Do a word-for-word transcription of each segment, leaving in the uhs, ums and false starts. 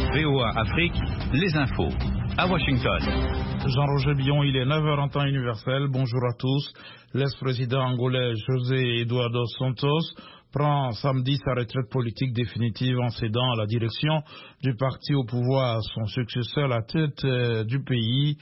V O A Afrique, les infos. À Washington. Jean-Roger Billon, il est neuf heures en temps universel. Bonjour à tous. L'ex-président angolais José Eduardo Santos prend samedi sa retraite politique définitive en cédant la direction du parti au pouvoir à son successeur à la tête euh, du pays,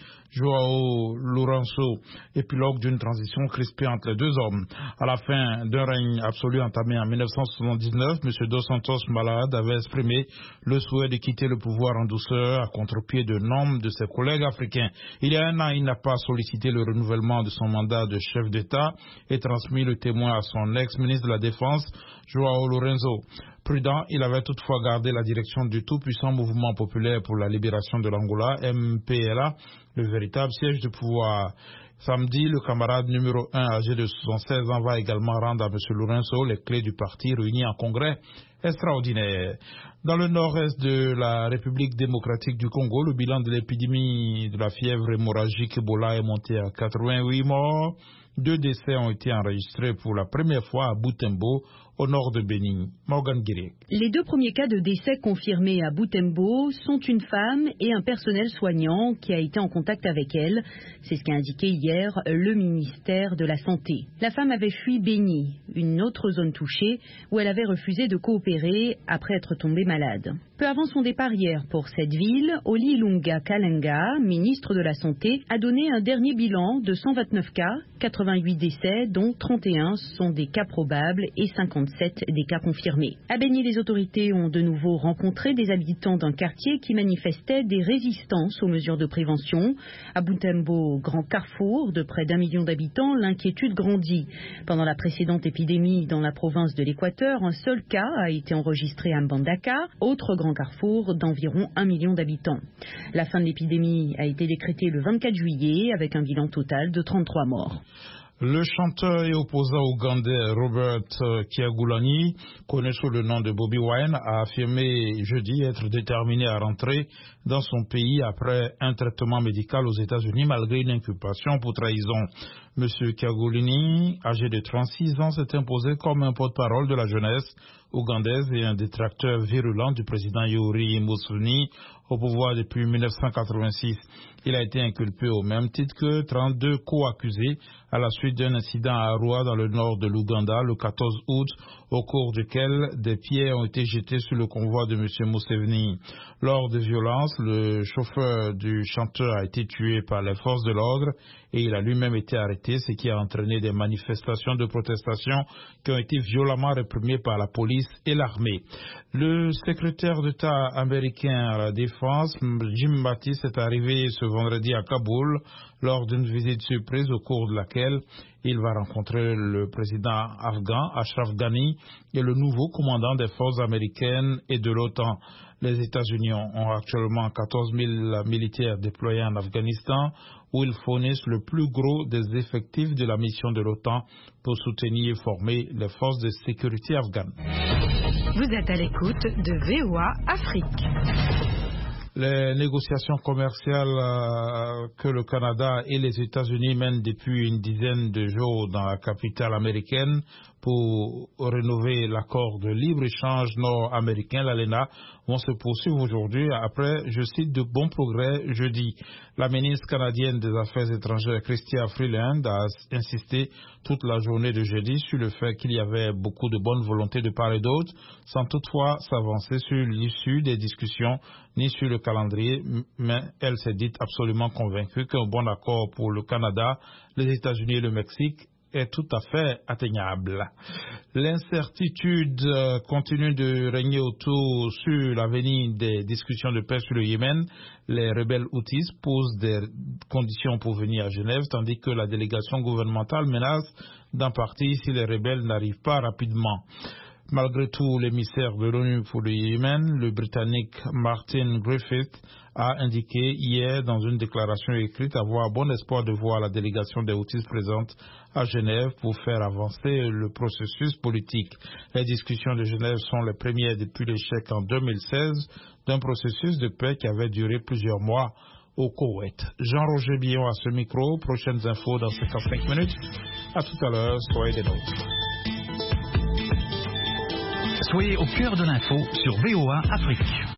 João Lourenço, épilogue d'une transition crispée entre les deux hommes. À la fin d'un règne absolu entamé en mille neuf cent soixante-dix-neuf, M. Dos Santos malade avait exprimé le souhait de quitter le pouvoir en douceur à contre-pied de nombre de ses collègues africains. Il y a un an, il n'a pas sollicité le renouvellement de son mandat de chef d'État et transmis le témoin à son ex-ministre de la Défense, João Lourenço. Prudent, il avait toutefois gardé la direction du tout-puissant mouvement populaire pour la libération de l'Angola, M P L A, le véritable siège du pouvoir. Samedi, le camarade numéro un, âgé de soixante-seize ans, va également rendre à M. Lourenço les clés du parti réuni en congrès extraordinaire. Dans le nord-est de la République démocratique du Congo, le bilan de l'épidémie de la fièvre hémorragique Ebola est monté à quatre-vingt-huit morts. Deux décès ont été enregistrés pour la première fois à Butembo, au nord de Bénin. Morgan Guirec. Les deux premiers cas de décès confirmés à Butembo sont une femme et un personnel soignant qui a été en contact avec elle. C'est ce qu'a indiqué hier le ministère de la Santé. La femme avait fui Béni, une autre zone touchée, où elle avait refusé de coopérer après être tombée malade. Peu avant son départ hier pour cette ville, Oli Ilunga Kalenga, ministre de la Santé, a donné un dernier bilan de cent vingt-neuf cas, quatre-vingt-huit décès, dont trente et un sont des cas probables et cinquante-sept des cas confirmés. À Béni, les autorités ont de nouveau rencontré des habitants d'un quartier qui manifestaient des résistances aux mesures de prévention. À Butembo, grand carrefour de près d'un million d'habitants, l'inquiétude grandit. Pendant la précédente épidémie dans la province de l'Équateur, un seul cas a été enregistré à Mbandaka, autre grand carrefour d'environ un million d'habitants. La fin de l'épidémie a été décrétée le vingt-quatre juillet avec un bilan total de trente-trois morts. Le chanteur et opposant ougandais Robert Kyagulanyi, connu sous le nom de Bobi Wine, a affirmé jeudi être déterminé à rentrer dans son pays après un traitement médical aux États-Unis malgré une inculpation pour trahison. Monsieur Kyagulanyi, âgé de trente-six ans, s'est imposé comme un porte-parole de la jeunesse ougandaise et un détracteur virulent du président Yoweri Museveni au pouvoir depuis mille neuf cent quatre-vingt-six. Il a été inculpé au même titre que trente-deux co-accusés à la suite d'un incident à Arua dans le nord de l'Ouganda le quatorze août, au cours duquel des pierres ont été jetées sur le convoi de M. Museveni. Lors des violences, le chauffeur du chanteur a été tué par les forces de l'ordre et il a lui-même été arrêté, ce qui a entraîné des manifestations de protestation qui ont été violemment réprimées par la police et l'armée. Le secrétaire d'État américain à la Défense, Jim Mattis, est arrivé ce vendredi à Kaboul lors d'une visite surprise au cours de laquelle il va rencontrer le président afghan Ashraf Ghani et le nouveau commandant des forces américaines et de l'OTAN. Les États-Unis ont actuellement quatorze mille militaires déployés en Afghanistan où ils fournissent le plus gros des effectifs de la mission de l'OTAN pour soutenir et former les forces de sécurité afghanes. Vous êtes à l'écoute de V O A Afrique. Les négociations commerciales euh, que le Canada et les États-Unis mènent depuis une dizaine de jours dans la capitale américaine pour rénover l'accord de libre-échange nord-américain, l'ALENA, vont se poursuivre aujourd'hui après, je cite, de bons progrès jeudi. La ministre canadienne des Affaires étrangères, Chrystia Freeland, a insisté toute la journée de jeudi sur le fait qu'il y avait beaucoup de bonne volonté de part et d'autre, sans toutefois s'avancer sur l'issue des discussions ni sur le calendrier, mais elle s'est dite absolument convaincue qu'un bon accord pour le Canada, les États-Unis et le Mexique est tout à fait atteignable. L'incertitude euh, continue de régner autour sur l'avenir des discussions de paix sur le Yémen. Les rebelles Houthis posent des conditions pour venir à Genève, tandis que la délégation gouvernementale menace d'en partir si les rebelles n'arrivent pas rapidement. Malgré tout, l'émissaire de l'ONU pour le Yémen, le Britannique Martin Griffiths, a indiqué hier dans une déclaration écrite avoir bon espoir de voir la délégation des Houthis présente à Genève pour faire avancer le processus politique. Les discussions de Genève sont les premières depuis l'échec en deux mille seize d'un processus de paix qui avait duré plusieurs mois au Koweït. Jean-Roger Billon à ce micro. Prochaines infos dans cinquante-cinq minutes. À tout à l'heure. Soyez des nôtres. Soyez au cœur de l'info sur V O A Afrique.